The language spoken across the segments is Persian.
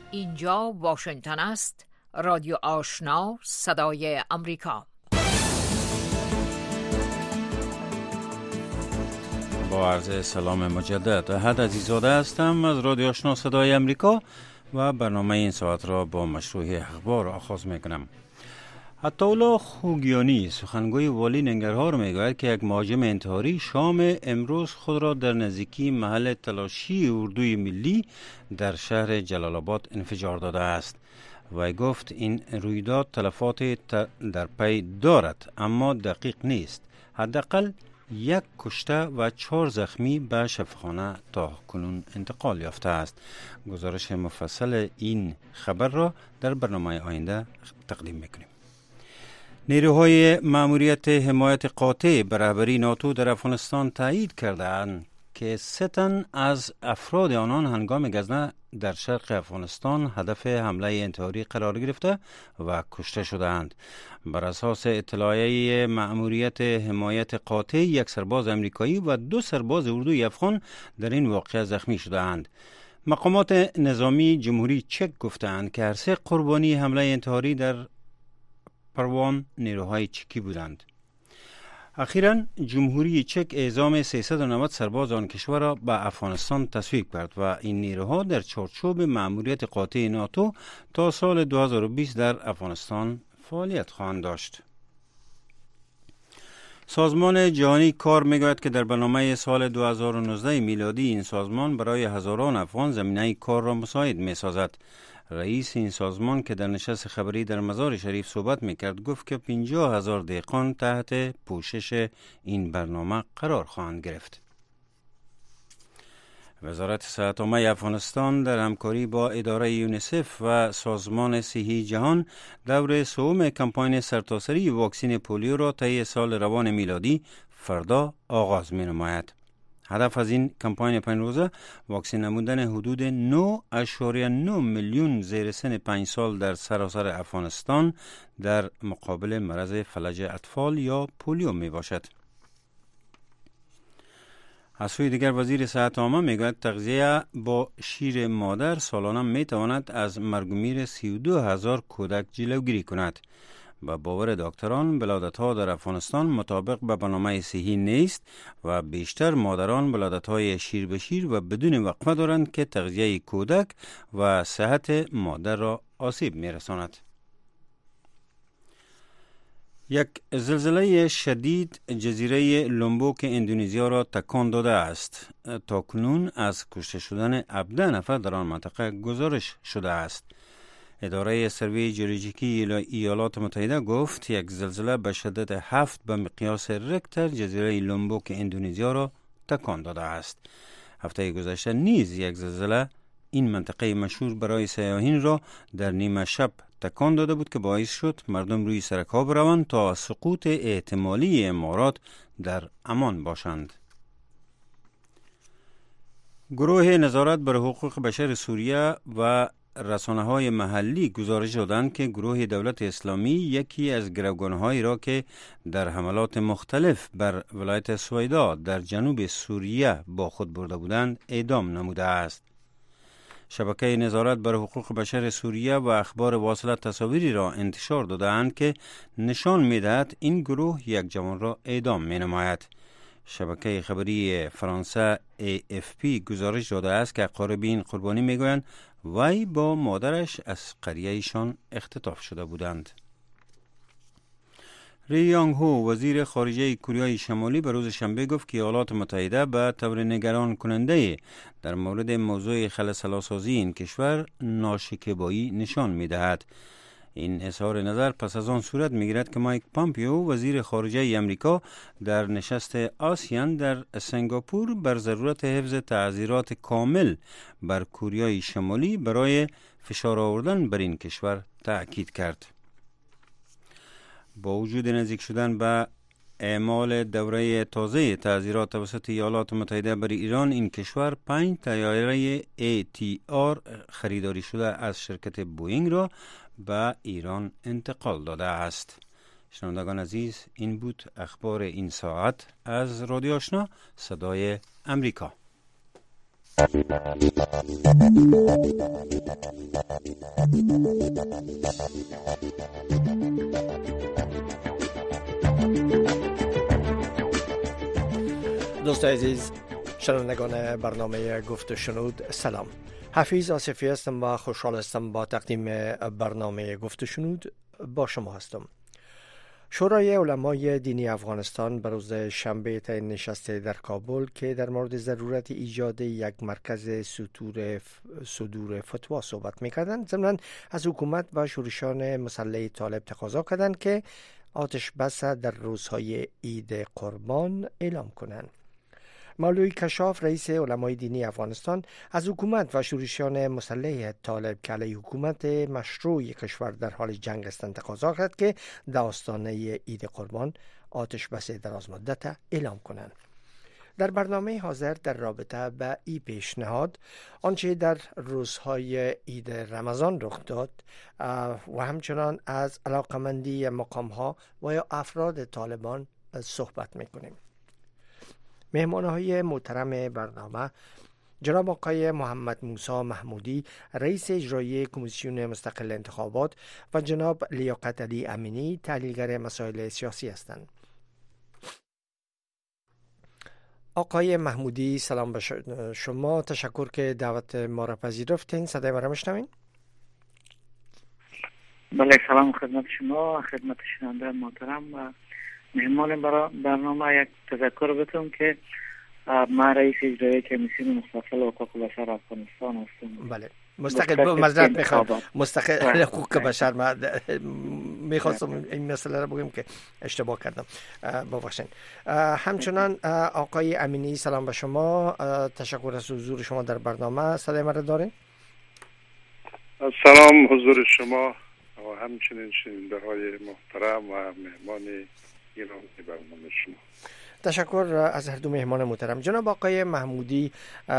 اینجا واشنگتن است. رادیو آشنا، صدای امریکا. با عرض سلام مجدد، احد عزیزاده هستم از رادیو آشنا صدای امریکا و برنامه این ساعت را با مشروع اخبار آغاز میکنم. عطاالله خوگیانی سخنگوی والی ننگرهار میگوید که یک مهاجم انتحاری شام امروز خود را در نزدیکی محل تلاشی اردوی ملی در شهر جلال آباد انفجار داده است. وی گفت این رویداد تلفات در پی دارد اما دقیق نیست. حداقل 1 کشته و 4 زخمی به شفاخانه تا کنون انتقال یافته است. گزارش مفصل این خبر را در برنامه آینده تقدیم میکنیم. نیروهای مأموریت حمایت قاطع به رهبری ناتو در افغانستان تایید کرده‌اند که 3 تن از افراد آنان هنگام گزنه در شرق افغانستان هدف حمله انتحاری قرار گرفته و کشته شده‌اند. بر اساس اطلاعیه مأموریت حمایت قاطع 1 سرباز امریکایی و 2 سرباز اردوی افغان در این واقعه زخمی شده‌اند. مقامات نظامی جمهوری چک گفتند که هر 3 قربانی حمله انتحاری در پروان نیروهای چکی بودند. اخیراً جمهوری چک اعزام 390 سرباز آن کشور را به افغانستان تصویب کرد و این نیروها در چارچوب مأموریت قاطع ناتو تا سال 2020 در افغانستان فعالیت خواهند داشت. سازمان جهانی کار میگوید که در برنامه سال 2019 میلادی این سازمان برای هزاران افغان زمینه کار را مساعد میسازد. رئیس این سازمان که در نشست خبری در مزار شریف صحبت میکرد گفت که 50,000 دهقان تحت پوشش این برنامه قرار خواهند گرفت. وزارت صحت عامه افغانستان در همکاری با اداره یونیسف و سازمان صحی جهان دور سوم کمپاین سرتاسری واکسین پولیو را طی سال روان میلادی فردا آغاز می نماید. هدف از این کمپاین 5 روزه واکسین نمودن حدود 9.9 میلیون زیر سن 5 سال در سراسر افغانستان در مقابل مرض فلج اطفال یا پولیو می باشد. از سوی دیگر وزیر صحت عامه میگوید تغذیه با شیر مادر سالانه می تواند از مرگ و میر 32,000 کودک جلوگیری کند. با باور دکتران ولادت‌ها در افغانستان مطابق به برنامه صحی نیست و بیشتر مادران ولادت‌های شیر به شیر و بدون وقفه دارند که تغذیه کودک و صحت مادر را آسیب می‌رساند. یک زلزله شدید جزیره لومبوک اندونزیا را تکان داده است. تاکنون از کشته شدن 17 نفر در آن منطقه گزارش شده است. اداره سروی جیولوژیکی ایالات متحده گفت یک زلزله به شدت 7 به مقیاس ریکتر جزیره لومبوک اندونزیا را تکان داده است. هفته گذشته نیز یک زلزله این منطقه مشهور برای سیاحین را در نیمه شب تکان داده بود که باعث شد مردم روی سرک‌ها بروند تا سقوط احتمالی عمارات در امان باشند. گروه نظارت بر حقوق بشر سوریه و رسانه‌های محلی گزارش دادند که گروه دولت اسلامی یکی از گروگان‌هایی را که در حملات مختلف بر ولایت سویدا در جنوب سوریه با خود برده بودند اعدام نموده است. شبکه نظارت بر حقوق بشر سوریه و اخبار واصله تصاویری را انتشار دادند که نشان می‌دهد این گروه یک جوان را اعدام می‌نماید. شبکه خبری فرانسه AFP گزارش داده است که اقاربین قربانی میگویند وی با مادرش از قریه‌شان اختطاف شده بودند. ری یانگ هو وزیر خارجه کره شمالی به روز شنبه گفت که ایالات متحده به طور نگران کننده در مورد موضوع خلسلاسازی این کشور ناشکیبایی نشان می‌دهد. این اظهار نظر پس از آن صورت می‌گیرد که مایک پامپیو وزیر خارجه امریکا در نشست آسیان در سنگاپور بر ضرورت حفظ تعزیرات کامل بر کره شمالی برای فشار آوردن بر این کشور تأکید کرد. با وجود نزدیک شدن به اعمال دوره تازه تعزیرات توسط ایالات متحده بر ایران، این کشور 5 طیاره ATR خریداری شده از شرکت بوئینگ را به ایران انتقال داده است. شنوندگان عزیز، این بود اخبار این ساعت از رادیو آشنا صدای امریکا. دوستان عزیز، شنوندگان برنامه گفت و شنود، سلام. حفیظ آصفی هستم و خوشحال هستم با تقدیم برنامه گفت و شنود با شما هستم. شورای علمای دینی افغانستان به روز شنبه تعیین نشسته در کابل که در مورد ضرورت ایجاد یک مرکز صدور فتوا صحبت می‌کردند. ضمناً از حکومت و شورشیان مسلح طالب تقاضا کردند که آتش بس در روزهای عید قربان اعلام کنند. مولوی کشاف رئیس علمای دینی افغانستان از حکومت و شورشیان مسلح طالب که علیه حکومت مشروع کشور در حال جنگ هستند تقاضا کرد که در آستانه عید قربان آتش بس دراز مدت اعلام کنند. در برنامه حاضر در رابطه به این پیشنهاد، آنچه در روزهای عید رمضان رخ داد و همچنان از علاقمندی مقام‌ها و یا افراد طالبان صحبت می‌کنیم. مهمانهای محترم برنامه جناب آقای محمد موسی محمودی رئیس اجرایی کمیسیون مستقل انتخابات و جناب لیاقت علی امینی تحلیلگر مسائل سیاسی هستند. آقای محمودی، سلام به شما. تشکر که دعوت ما را پذیرفتین. صدای ما را میشنوین؟ بله، سلام خدمت شما، خدمت شنونده محترم و مهمان برنامه. یک تذکر بدم که ما رئیس اجرایی کمیسیون مستقل حقوق بشر افغانستان هستم. بله، مستقل میخوام مستقل حقوق بشر. من میخواستم این مسئله رو بگم که اشتباه کردم، ببخشید. همچنان آقای امینی، سلام به شما. تشکر از حضور شما در برنامه. صدای من رو دارین؟ سلام حضور شما و همچنین شنونده های محترم و مهمان گرامی برنامه شما. تشکر از هر دو مهمان محترم. جناب آقای محمودی،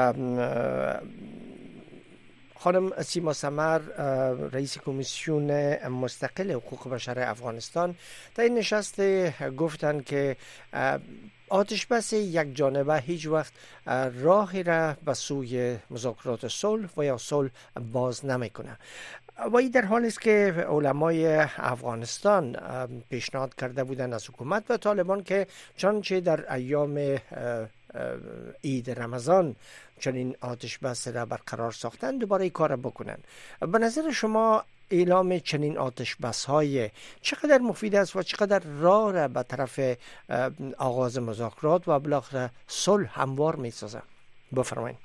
خانم سیما سمر رئیس کمیسیون مستقل حقوق بشر افغانستان در این نشست گفتند که آتش بس یک جانبه هیچ وقت راهی را به سوی مذاکرات صلح و یا صلح باز نمیکنه و این در حالی است که علمای افغانستان پیشنهاد کرده بودند از حکومت و طالبان که چنانچه در ایام عید رمضان چنین آتش بس را برقرار ساختن دوباره این کار بکنن. به نظر شما اعلام چنین آتش بس های چقدر مفید است و چقدر راه را به طرف آغاز مذاکرات و بالاخره صلح هموار می سازه؟ بفرمایید.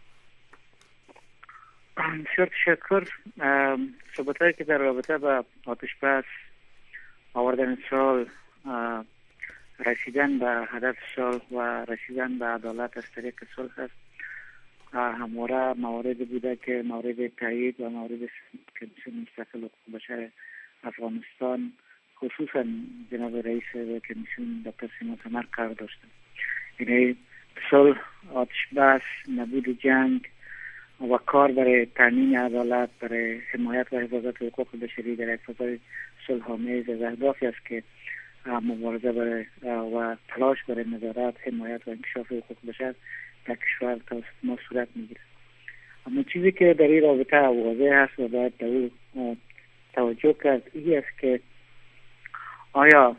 بسیار تشکر. صحبت‌هایی که در رابطه با آتش بس، آوردن صلح، رسیدن به هدف صلح و رسیدن به عدالت از طریق صلح است، همواره موارد بوده که مورد تایید و مورد کمیسیون مستقل حقوق بشر افغانستان خصوصا جناب رئیس کمیسیون دکتر سیما سمر قرار داشته. یعنی صلح، آتش بس، نبود جنگ و کار برای تامین عدالت، برای حمایت و حفاظت حقوق بشری در یک فضای صلح‌آمیز از اهدافی است که مبارزه برای و تلاش برای نظارت، حمایت و انکشاف حقوق بشر در کشور توسط ما صورت میگیره. اما چیزی که در این رابطه واضح است و باید در او توجه کرد این است که آیا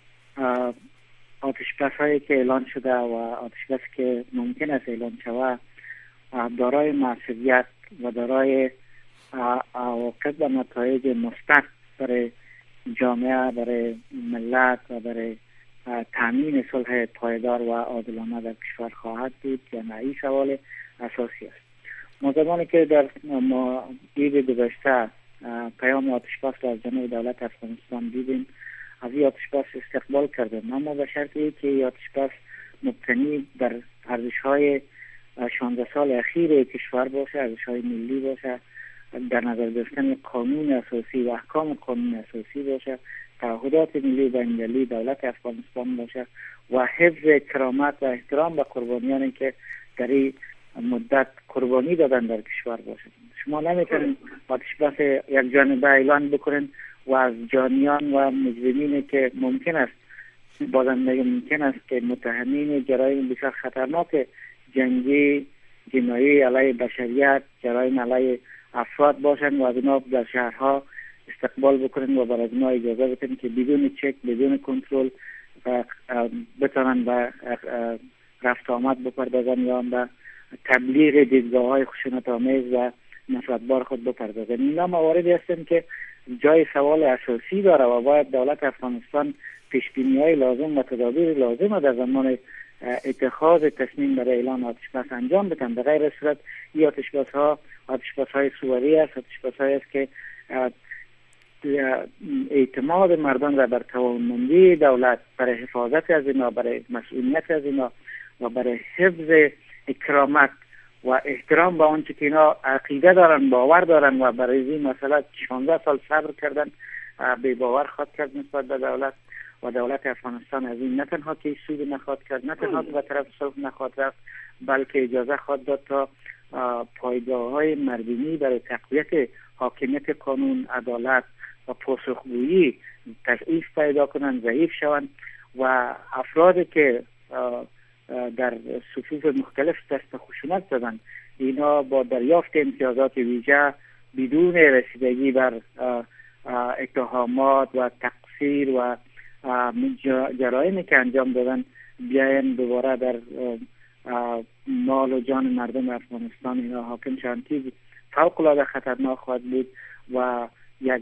آتش بس هایی که اعلان شده و آتش بس که ممکن است اعلان شود دارای موثریت و دارای عواقب و نتایج مثبت برای جامعه، برای ملت و برای تامین صلح پایدار و عادلانه در کشور خواهد بود یا نه؟ این سوال اساسی است. ما زمانی که در عید گذشته پیام آتش بس را از جانب دولت افغانستان دیدیم، از این آتش بس استقبال کردیم، اما به شرطی که این آتش بس مبتنی در ارزش‌های 16 سال اخیر کشور باشه، ارزش‌های ملی باشه، در نظر گرفتن قانون اساسی و احکام قانون اساسی باشه، تعهدات ملی و بین‌المللی دولت افغانستان باشه و حفظ کرامت و احترام به قربانیانی که در این مدت قربانی دادن در کشور باشه. شما نمیتونید آتش بس یک جانبه اعلان بکنید و از جانیان و مجرمینی که ممکن است ممکن است که متهمین جرایم بسیار خطرناک جنگی جنایی علیه بشریت، جرایم علیه افراد باشن و از اینا در شهرها استقبال بکنن و برای اینا اجازه بدن که بدون چک، بدون کنترل بتونن به رفت آمد بپردازن یا به تبلیغ دیدگاه‌های خشونت‌آمیز و نفرتبار خود بپردازن. اینا مواردی هستند که جای سوال اساسی داره و باید دولت افغانستان پیشبینی‌های لازم و تدابیر لازم در زمان اتخاذ تصمیم برای اعلان آتشبس انجام بدن. به غیر صورت این آتشبس‌های صوری است، آتشبس‌هایی است که اعتماد مردم را بر توانمندی دولت برای حفاظت از اینا، برای مسئولیت از اینا و برای حفظ اکرامت و احترام به آنچه که اینا عقیده دارن، باور دارن و برای این مسئله 16 سال صبر کردن، به باور خواهد کرد نسبت به دولت و دولت افغانستان از این نه تنها که سود نخواهد کرد، نه تنها که به طرف صلح نخواهد رفت، بلکه اجازه خواهد داد تا پایگاه‌های مردمی برای تقویت حاکمیت قانون، عدالت و پاسخگویی تضعیف پیدا کنند، ضعیف شوند و افرادی که در صفوف مختلف دست خشونت زدن اینا با دریافت امتیازات ویژه بدون رسیدگی بر اتهامات و تقصیر و جرایمی که انجام دادن بیاین دوباره در مال و جان مردم افغانستان اینا حاکم شوند که فوق العاده خطرناک خواهد بود و یک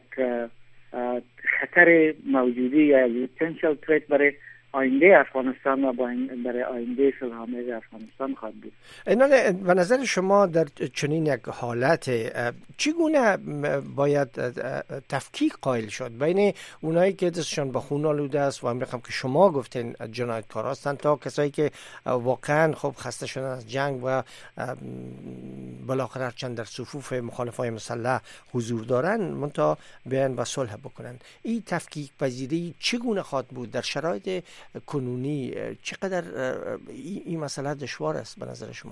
خطر موجودی یا پتانسیل تریت برای آینده افغانستان و برای آینده صلح‌آمیز افغانستان خواهد بود. اینان به نظر شما در چنین یک حالت چگونه باید تفکیک قائل شد بین اونایی که دستشان به خون آلوده است و میخوام که شما گفتین جنایتکار هستند تا کسایی که واقعا خب خسته شدن از جنگ و بالاخره چند در صفوف مخالفای مسلح حضور دارن منتها بیان و صلح بکنن. این تفکیک پذیری چگونه خواهد بود در شرایط کنونی؟ چقدر این مسئله دشوار است به نظر شما؟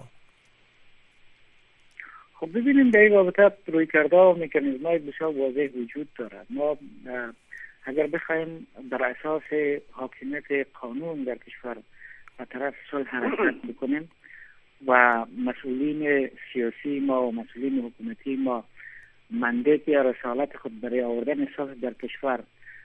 خب ببینیم در این رابطه رویکردها و مکانیزم‌های بسیار واضح وجود دارد. ما اگر بخوایم بر اساس حاکمیت قانون در کشور به طرف صلح حرکت بکنیم و مسئولین سیاسی ما و مسئولین حکومتی ما مندیت یا رسالت خود برای آوردن صلح در کشور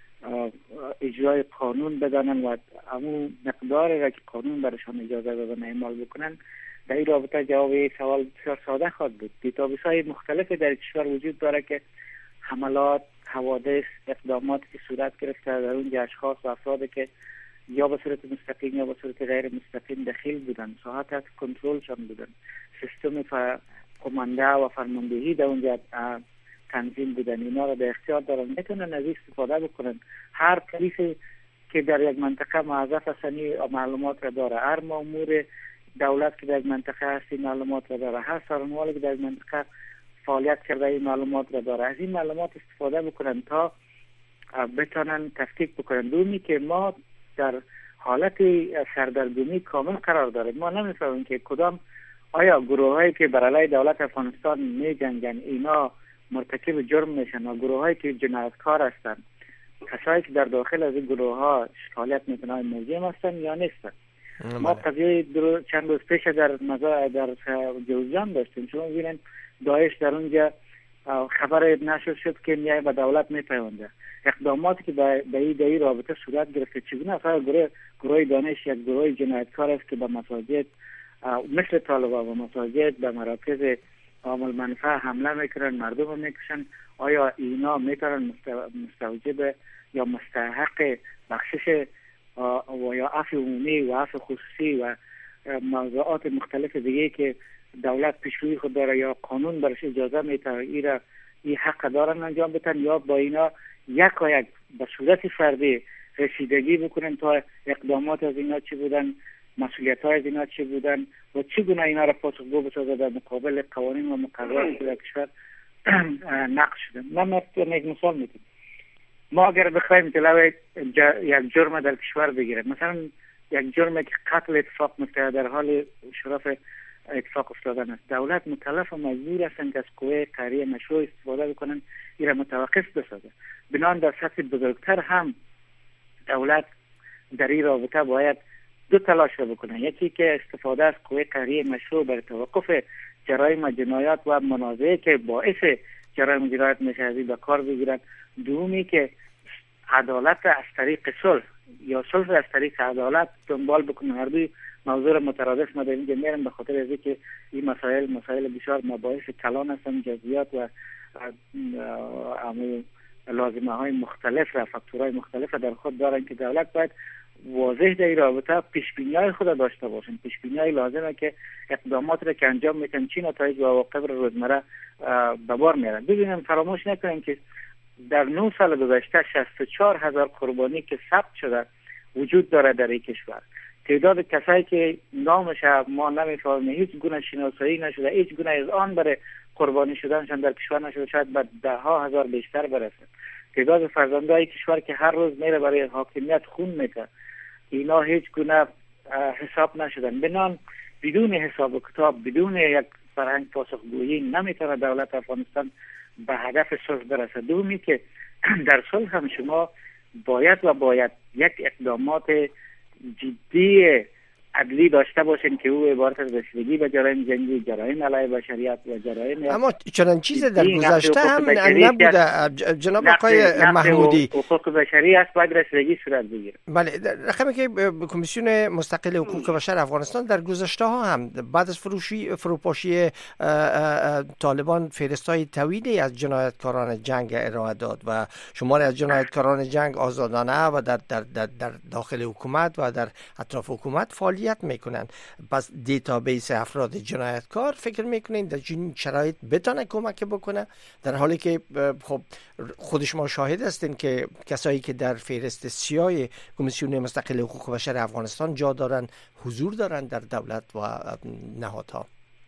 اجرای قانون بدانن و همون مقداری را که قانون برشان اجازه دادن اعمال بکنن، در این رابطه جواب سوال بسیار ساده خواهد بود. دیتابیس‌های مختلف در کشور وجود داره که حملات، حوادث، اقداماتی که صورت گرفته در اونجا اشخاص و افرادی که یا به صورت مستقیم یا به صورت غیر مستقیم دخیل بودن، ساحت کنترلشان بودن، سیستم کمانده و فرماندهی در اونجا تنظیم بودن، اینا را به اختیار دارن، میتونن از استفاده بکنن. هر پلیسی که در یک منطقه موظف هستنی معلومات را داره، هر مأمور دولت که در منطقه هستی معلومات را داره، هر سرانوالی که در منطقه فعالیت کرده این معلومات را داره، از این معلومات استفاده بکنن تا بتونن تفکیک بکنن. دومی که ما در حالت سردرگمی کامل قرار داریم. ما نمیفهمیم که کدام آیا گروهایی که بر علیه دولت افغانستان می جنگن اینا مرتکب جرم میشن و گروهایی که جنایتکار هستند کسایی که در داخل از این گروه ها فعالیت میکنن ملزم هستن یا نیستن. ما قضیه چند روز پیش در جوزجان داشتیم. شما ببینید داعش در اونجا خبر نشر شد که میای به دولت میپیونده. اقداماتی که به این رابطه صورت گرفته چگونه اصلا گروه دانش یک گروه جنایتکار است که به مساجد مثل طالبان و مساجد به مراکز عامل منفعه حمله میکنن، مردم رو میکشن. آیا اینا میتونن مستوجب یا مستحق بخشش و یا عفو عمومی و عفو خصوصی و موضوعات مختلف دیگه که دولت پیشروی خود داره یا قانون برش اجازه میده این حق دارن انجام بدن، یا با اینا یک به صورت فردی رسیدگی بکنن تا اقدامات از اینا چی بودن، مسئولیت های از اینا چی بودن و چگونه اینا را پاسخگو بسازه در مقابل قوانین و مقررات که در کشور نقش شده. من یک مثال میدم. ما اگر بخوایم جلوی یک جرم در کشور بگیریم، مثلا یک جرم که قتل اتفاق میفته در حال شرف اتفاق افتادن است، دولت مکلف و مجبور هستند که از قوه قهریه مشروع استفاده بکنن این را متوقف بسازه. بنابراین در سطح بزرگتر هم دولت در این رابطه باید دو تلاش رو بکنن. یکی که استفاده از قوه قهریه مشروع برای توقف جرایم جنایات و منازعه که باعث جرایم جنایات میشه از این به کار بگیرن. دومی که عدالت از طریق صلح یا صلح از طریق عدالت دنبال بکنن. هر دوی موضوع مترادف ما در اینجا میارم به خاطر از اینکه این مسائل بسیار مباحث کلان هستن، جزئیات و لازمه های مختلف و فاکتورهای مختلف در خود دارن که دولت باید واضح در این رابطه پیشبینی های خود داشته باشن. پیشبینی های لازمه که اقدامات را که انجام میتن چی نتایج و عواقب روزمره به بار میارن. ببینیم فراموش نکنیم که در 9 سال گذشته 64,000 قربانی که ثبت شده وجود داره در این کشور. تعداد کسایی که نامش ما نمیفهمیم، هیچ گونه شناسایی نشده، هیچ گونه از آن برای قربانی شدنشان در کشور نشده، شاید به 10,000 بیشتر برسه. تعداد فرزندای کشور که هر روز میره برای حاکمیت خون میده، اینا هیچ گونه حساب نشدن. بنان بدون حساب و کتاب، بدون یک فرهنگ پاسخگویی نمیتونه دولت افغانستان به هدف صلح برسه. دومی که در صلح هم شما باید یک اقدامات جدی عدلی داشته باشین که او عبارت از رسیدگی به جرایم جنگی، جرایم علیه بشریت و جرایم، اما چنان چیز در گذشته هم نبوده جناب آقای محمودی. حقوق بشری است، باید رسیدگی صورت بگیره. بله، رقمی که کمیسیون مستقل حقوق بشر افغانستان در گذشته ها هم بعد از فروپاشی طالبان فهرست‌های طویلی از جنایتکاران جنگ ارائه داد و شماری از جنایتکاران جنگ آزادانه و در داخل حکومت و در اطراف حکومت فعالیت میکنن. پس دیتابیس افراد جنایتکار فکر میکنین در این شرایط بتونه کمک بکنه، در حالی که خب خود شما شاهد هستین که کسایی که در فهرست سیاه کمیسیون مستقل حقوق بشر افغانستان جا دارن، حضور دارن در دولت و نهادها.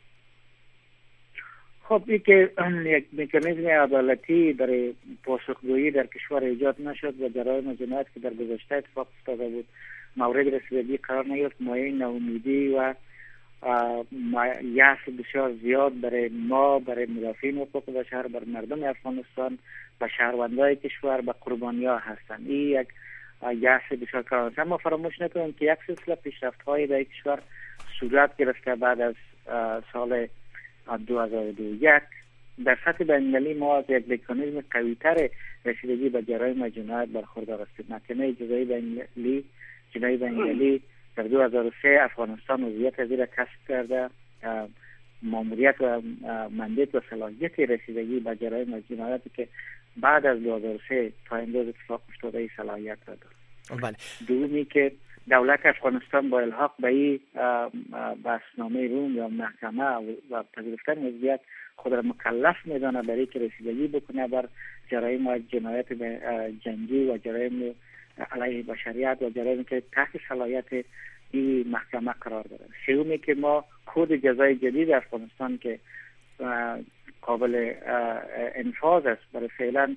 خب این که یک مکانیزم عدالتی برای پاسخگویی در کشور ایجاد نشد و جرایم جنایت که در گذشته اتفاق افتاده بود مورد رسیدگی قرار نگرفت، مایه ناامیدی و یأس بسیار زیاد برای ما، برای مدافعین حقوق بشر، برای مردم افغانستان و شهروندان کشور و قربانی‌ها هستند. این یک یأس بسیار کار است. اما فراموش نکنیم که یک سلسله پیشرفت‌های در کشور صورت گرفته بعد از سال 2001 در سطح بین‌المللی ما از یک مکانیزم قوی‌تر رسیدگی به جرایم جنایت برخوردار هستیم. محکمه جزایی بین‌المللی در 2003 افغانستان وضعیت از را کسب کرده، ماموریت و مندیت و صلاحیت رسیدگی به جرایم جنایاتی که بعد از 2003 تا امروز اتفاق افتاده ای صلاحیت را دارد. دومی که دولت افغانستان با الحاق به این بحثنامه روم یا محکمه و پذیرفتن وضعیت خود را مکلف میدانه برای که رسیدگی بکنه بر جرایم جنایت جنگی و جرایم علیه بشریت و جرایمی که تحت صلاحیت این محکمه قرار داره. سومی که ما کد جزای جدید افغانستان که قابل انفاذ است برای فعلا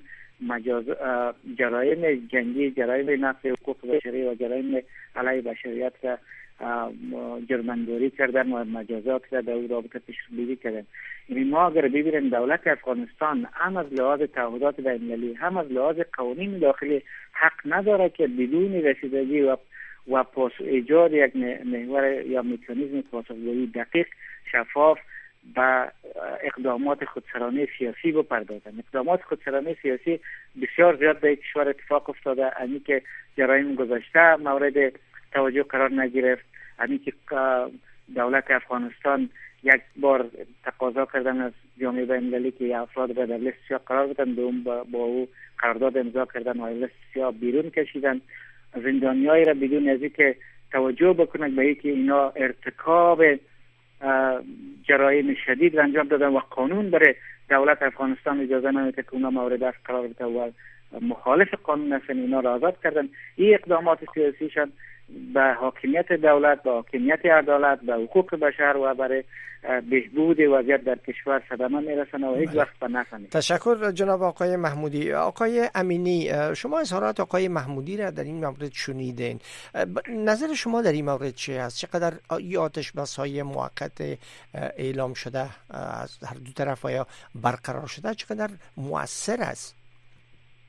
جرایم جنگی، جرایم نقض حقوق بشری و جرایم علیه بشریت را جرمنداری کردن و مجازات را در اون رابطه پیش‌بینی کردن. یعنی ما اگر ببینیم دولت افغانستان هم از لحاظ تعهدات بین‌المللی هم از لحاظ قوانین داخلی حق نداره که بدون رسیدگی و ایجاد یک محور یا مکانیزم پاسخگویی دقیق، شفاف با اقدامات خودسرانه سیاسی بپردازن. اقدامات خودسرانه سیاسی بسیار زیاد در کشور اتفاق افتاده. اینی که جرایم گذشته مورد توجه قرار نگرفت، اینی که دولت افغانستان یک بار تقاضا کردن از جامعه بین‌المللی که افراد را در لیست سیاه قرار بدن، دوم با او قرارداد امضا کردن و لیست سیاه بیرون کشیدن. زندانیایی را بدون از اینکه توجه بکنن به اینکه اینا ارتکاب جرایم شدید انجام دادن و قانون برای دولت افغانستان اجازه نمیده که اونا مورد از قرار بده و مخالف قانون هستن، اینا را آزاد کردن. این اقدامات سیاسیشان به حاکمیت دولت، به حاکمیت عدالت، به حقوق بشر و برای بهبود وضعیت در کشور صدمه میرسن و هیچ وقت به نفع نیست. تشکر جناب آقای محمودی. آقای امینی، شما اظهارات آقای محمودی را در این مورد شنیدین. نظر شما در این مورد چه است؟ چقدر این آتش بس های موقت اعلام شده از هر دو طرف یا برقرار شده چقدر مؤثر است؟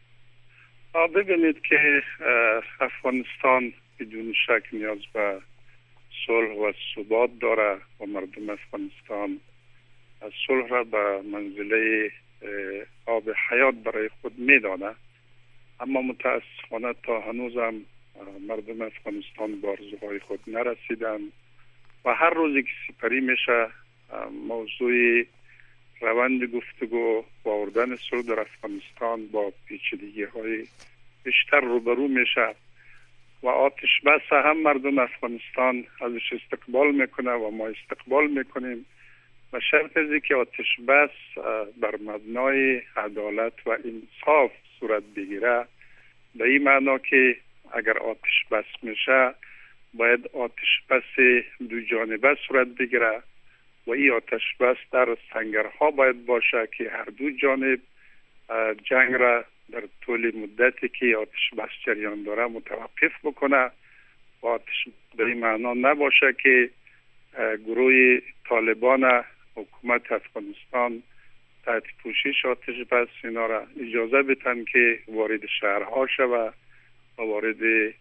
ببینید که افغانستان بدون شک نیاز به صلح و ثبات داره و مردم افغانستان صلح را به منزله آب حیات برای خود میدانه. اما متاسفانه تا هنوزم مردم افغانستان به آرزوهای خود نرسیدن و هر روزی که سپری میشه موضوع روند گفتگو و آوردن صلح در افغانستان با پیچیدگی های بیشتر روبرو میشه و آتش بس هم مردم افغانستان ازش استقبال میکنه و ما استقبال میکنیم و شرط ازی که آتش بس بر مبنای عدالت و انصاف صورت بگیره، به این معنا که اگر آتش بس میشه باید آتش بس دو جانبه صورت بگیره و این آتش بس در سنگرها باید باشه که هر دو جانب جنگ را در طول مدتی که آتش بس جریان داره متوقف بکنه و آتش به این معنا نباشه که گروه طالبان حکومت افغانستان تحت پوشش آتش بس اینا را اجازه بدن که وارد شهرها شود و وارد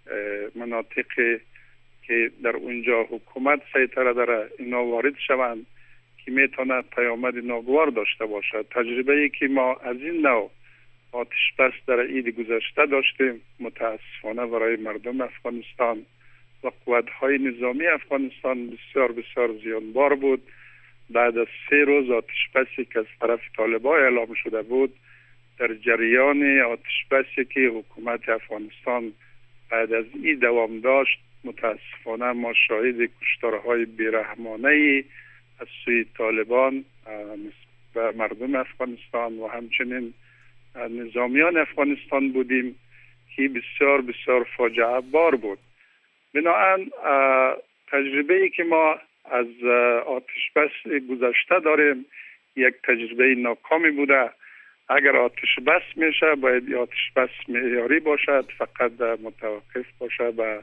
مناطق که در اونجا حکومت سیطره داره اینا وارد شوند که میتونه پیامد ناگوار داشته باشه. تجربه ای که ما از این نوع آتش بس در عید گذشته داشتیم متاسفانه برای مردم افغانستان و قوت‌های نظامی افغانستان بسیار بسیار زیانبار بود. بعد از 3 روز آتش بسی که از طرف طالبان اعلام شده بود، در جریان آتش بسی که حکومت افغانستان بعد از این دوام داشت، متاسفانه ما شاهد کشتارهای بیرحمانه از سوی طالبان و مردم افغانستان و همچنین نظامیان افغانستان بودیم که بسیار بسیار فاجعه بار بود. بنابراین تجربه ای که ما از آتش بس گذشته داریم یک تجربه ناکامی بوده. اگر آتش بس میشه باید آتش بس معیاری باشد، فقط متوقف باشه و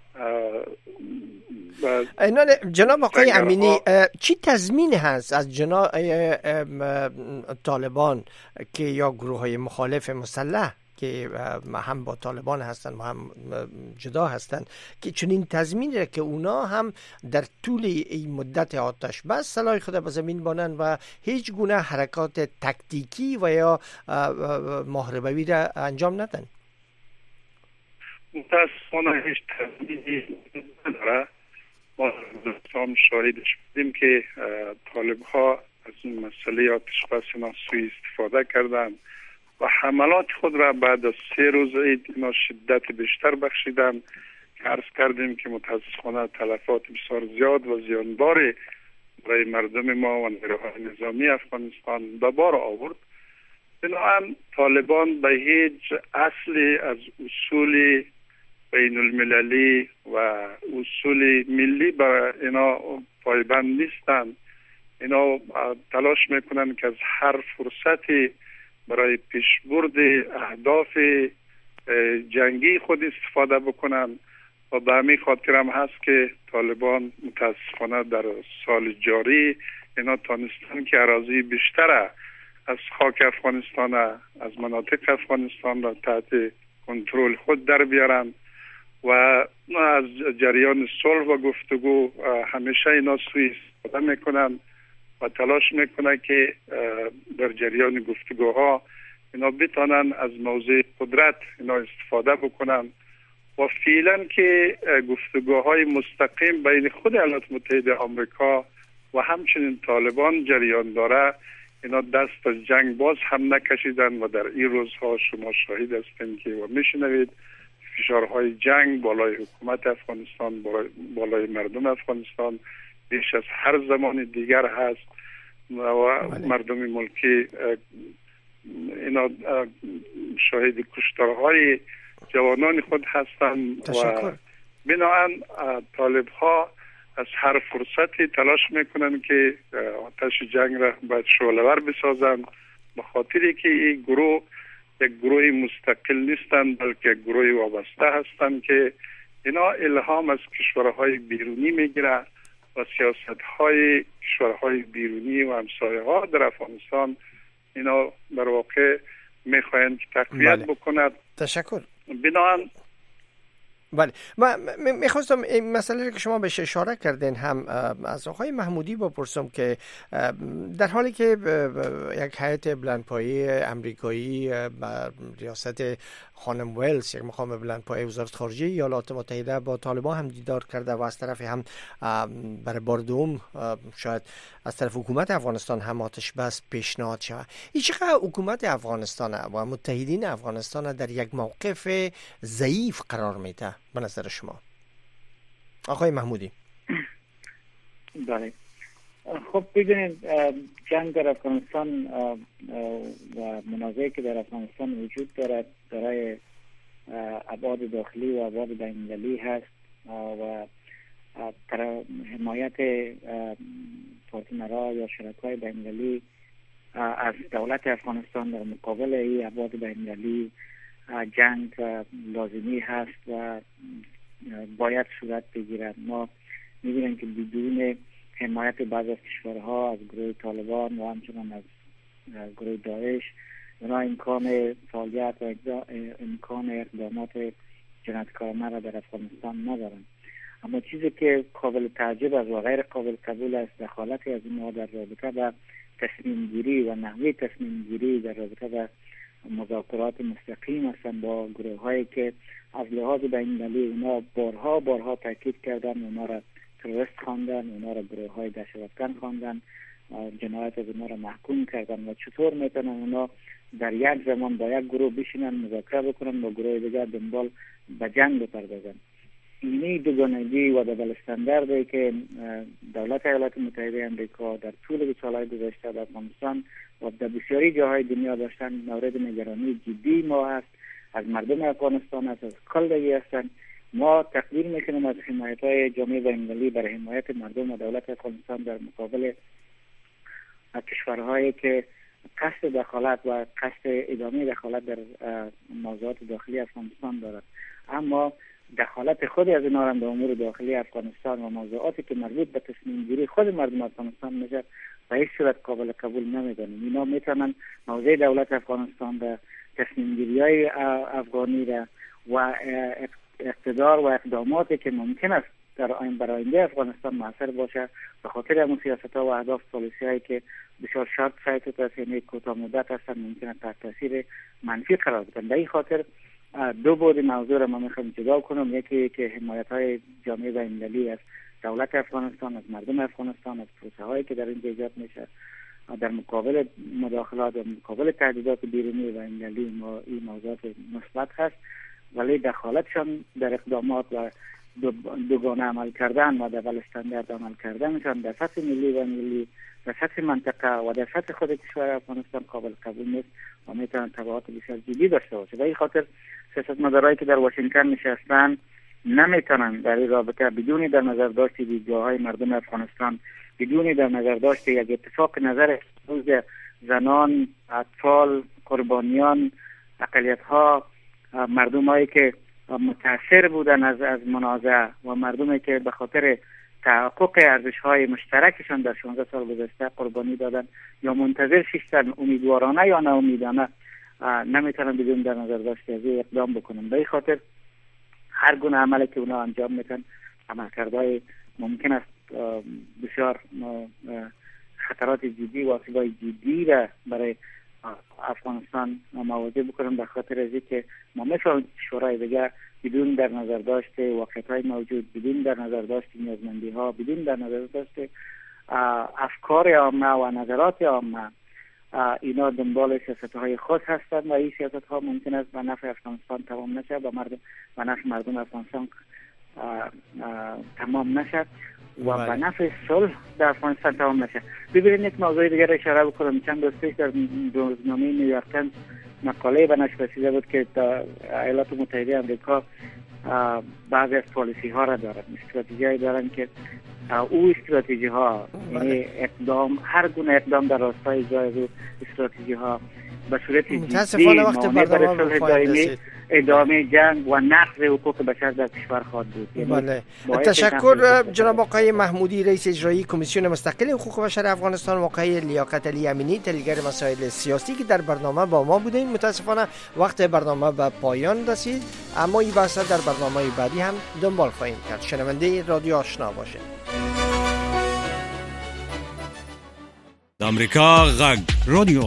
جناب آقای امینی، چی تضمین هست از جناب طالبان که یا گروه های مخالف مسلح که هم با طالبان هستن و هم جدا هستن که چنین تضمینی که اونا هم در طول این مدت آتش بس سلاح خود به زمین بانن و هیچ گونه حرکات تکتیکی و یا محاربوی را انجام ندن؟ متاسفانه هیچ تضمینی نداره. ما هم شاهدش بودیم که طالب ها از این مسئله آتش بس سوء استفاده کردن و حملات خود را بعد از 3 روز عید اینا شدت بیشتر بخشیدن که عرض کردیم که متاسفانه تلفات بسیار زیاد و زیانبار برای مردم ما و نیروهای نظامی افغانستان به بار آورد. بنابراین طالبان به هیچ اصلی از اصول بین المللی و اصول ملی به اینا پایبند نیستند. اینا تلاش میکنن که از هر فرصتی برای پیشبرد اهداف جنگی خود استفاده بکنن و به همین خاطر هم هست که طالبان متاسفانه در سال جاری اینا تانستن که اراضی بیشتر از خاک افغانستان، از مناطق افغانستان را تحت کنترل خود در بیارن و از جریان صلح و گفتگو همیشه اینا سوء استفاده میکنن و تلاش میکنه که در جریان گفتگوها اینا بتانن از موضع قدرت اینا استفاده بکنن و فعلا که گفتگوهای مستقیم بین خود ایالات متحده آمریکا و همچنین طالبان جریان داره، اینا دست از جنگ باز هم نکشیدن و در این روزها شما شاهد هستین که و میشنوید فشارهای جنگ بالای حکومت افغانستان، بالای مردم افغانستان بیش از هر زمان دیگر هست و مردم ملکی اینا شاهد کشتارهای جوانان خود هستند و بنابراین طالب ها از هر فرصتی تلاش میکنن که آتش جنگ را باید شعله‌ور بسازن، به خاطری که این گروه یک گروه مستقل نیستند بلکه گروه وابسته هستند که اینا الهام از کشورهای بیرونی میگیره و سیاست‌های کشورهای بیرونی و همسایه‌ها در افغانستان اینا در واقع میخواهند که تقویت بکند. تشکر. بله، میخواستم این مسئله که شما بهش اشاره کردین هم از آقای محمودی بپرسم که در حالی که یک هیئت بلندپایه امریکایی با ریاست خانم ویلز، یک مقام بلندپایه وزارت خارجه ایالات متحده با طالبان هم دیدار کرده و از طرف هم برای بار دوم شاید از طرف حکومت افغانستان هم آتش بس پیشنهاد شود. این چقدر حکومت افغانستان و متحدین افغانستان در یک موقف ضعیف قرار میده به نظر شما آقای محمودی؟ بله، خب ببینید جنگ در افغانستان و منازعه‌ای که در افغانستان وجود دارد برای ابعاد داخلی و ابعاد بین‌المللی هست و حمایت پارتنرها یا شرکای بین‌المللی از دولت افغانستان در مقابل این ابعاد بین‌المللی جنگ لازمی هست و باید صورت بگیرد. ما می‌بینیم که بدون حمایت بعض از کشورها از گروه طالبان و همچنان از گروه داعش اونا امکان فعالیت و امکان اقدامات جنایتکارانه را در افغانستان ندارند. اما چیزی که قابل تعجب است و غیر قابل قبول است دخالت از اینها در رابطه با تصمیم گیری و نحوه تصمیم گیری در رابطه با مذاکرات مستقیم هستند با گروه هایی که از لحاظ بین‌المللی اونا بارها تاکید کردن، اونا را تروریست خواندن، اونا را گروه های دهشتگرد خواندن، جنایت از اونا را محکوم کردن و چطور میتونن اونا در یک زمان با یک گروه بشینن مذاکره بکنن با گروه دیگر دنبال به جنگ بپردازن. اینی دوگانگی و دبل استانداردی که دولت ایالات متحده آمریکا در طول سالهای گذشته در افغانستان و در بسیاری جاهای دنیا داشتن مورد نگرانی جدی ما است، از مردم افغانستان است، از کل هستند. ما تقدیر میکنیم از حمایت‌های جامعه بین‌المللی برای حمایت مردم و دولت افغانستان در مقابل کشورهایی که قصد دخالت و قصد ادامه دخالت در موضوعات داخلی افغانستان دارد. اما دخالت خود از اینا در امور داخلی افغانستان و موضوعاتی که مربوط به تصمیم گیری خود مردم افغانستان میشه به هیچ صورت قابل قبول نمیدانیم. اینا میتونن موضع دولت افغانستان در تصمیم گیری های افغانی و اقتدار و اقداماتی که ممکن است در آینده افغانستان موثر باشه به خاطر همون سیاست‌ها و اهداف پالیسی‌هایی که بسیار شارت سایت است، کوتاه مدت هستند، ممکن است تحت تاثیر منفی قرار بگیرند. به این خاطر دو بود موضوع را ما میخوایم جدا کنم. یکی که حمایت‌های جامعه بین‌المللی از دولت افغانستان، از مردم افغانستان، از پروسه‌هایی که در این ایجاد میشه در مقابل مداخلات و مقابل تهدیدات بیرونی بین‌المللی این موضوعات مثبت هست، ولی دخالتشان در اقدامات و دوگانه عمل کردن و دبل استاندارد عمل کردنشان در سطح ملی و ملی، در سطح منطقه و در سطح خود کشور افغانستان قابل قبول نیست و میتونن تبعات بسیار جدی داشته باشه. و این خاطر سیاستمدارایی که در واشنگتن نشستن نمیتونن در این رابطه بدون در نظر داشت دیدگاه‌های مردم افغانستان، بدون در نظر داشت یک اتفاق نظر روز زنان، اطفال، قربانیان، اقلیت‌ها، مردمایی که متاثر بودن از منازعه و مردمی که به خاطر تحقق ارزش‌های مشترکشان در 16 سال گذشته قربانی دادن یا منتظر شدن امیدوارانه یا ناامیدانه، نمیتونن بدون در نظر داشت از اقدام بکنن. به این خاطر هر گونه عملی که اونا انجام میدن عملکردهای ممکن است بسیار خطرات جدی و آسیب‌های جدی را برای افغانستان مواجه بکنن، به خاطر از اینکه ما مثل کشورهای دیگه بدون در نظر داشت واقعیت‌های موجود، بدون در نظر داشت نیازمندی‌ها، بدون در نظر داشت افکار عامه و نظرات عامه، اینا دنبال سیاست‌های خود هستند و این سیاست‌ها ممکن است به نفع افغانستان تمام نشه، به نفع مردم افغانستان تمام نشه و به نفع صلح در افغانستان تمام نشه. ببینید یک موضوع دیگر اشاره بکنم. چند روز پیش در روزنامه نیویورک تایمز مقاله به نشر رسیده بود که ایالات متحده آمریکا بعضی از پالیسی ها را دارد، استراتژی هایی دارند که او استراتژی ها یعنی اقدام، هر گونه اقدام در راستای اجرای استراتژی ها به صورت جدی متاسفانه وقت برنامه به پایان رسید. ادامه جنگ و نقض حقوق بشر در کشور خواهد بود. بله. تشکر جناب آقای محمودی، رئیس اجرایی کمیسیون مستقل حقوق بشر افغانستان، و آقای لیاقت علی امینی، تحلیلگر مسائل سیاسی که در برنامه با ما بودین. متاسفانه وقت برنامه به پایان رسید، اما این بحث در برنامه بعدی هم دنبال خواهیم کرد. شنونده رادیو آشنا باشید. آمریکا غږ رادیو